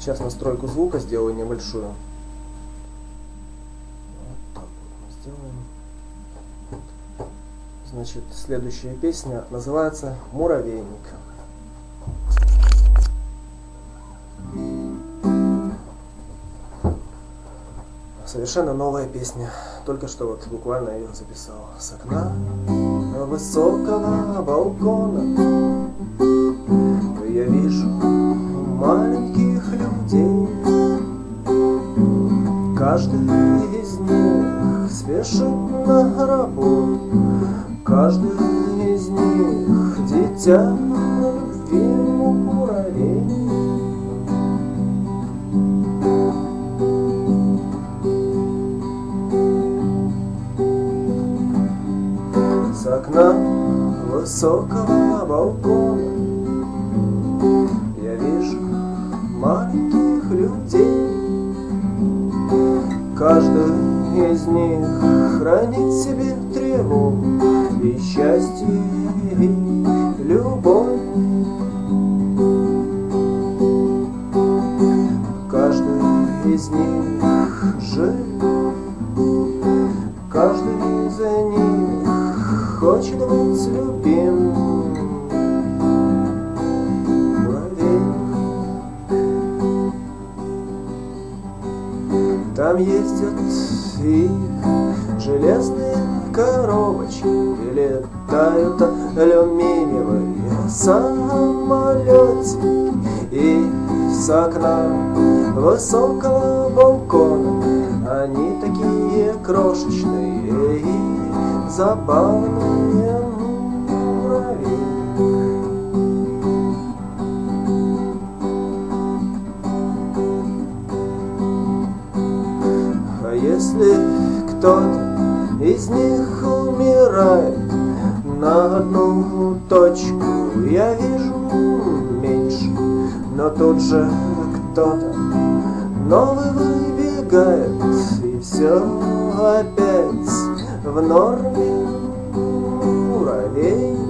Сейчас настройку звука сделаю небольшую. Вот так вот мы сделаем. Значит, следующая песня называется «Муравейник». Совершенно новая песня. Только что вот буквально ее записал. С окна высокого балкона я вижу маленьких людей. Каждый из них спешит на работу. Каждый из них дитя любви муравей. С окна высокого балкона я вижу маленьких людей. Каждый из них хранит в себе тревогу и счастье, и любовь. Каждый из них жив, каждый из них хочет быть любимым. Муравейник. Там ездят и железные коробочки, и летают алюминиевые самолетики. И с окна высокого балкона они такие крошечные и забавные. Муравейник. А если кто-то из них умирает, на одну точку я вижу меньше, но тут же кто-то новый выбегает, и все опять в норме. Муравей.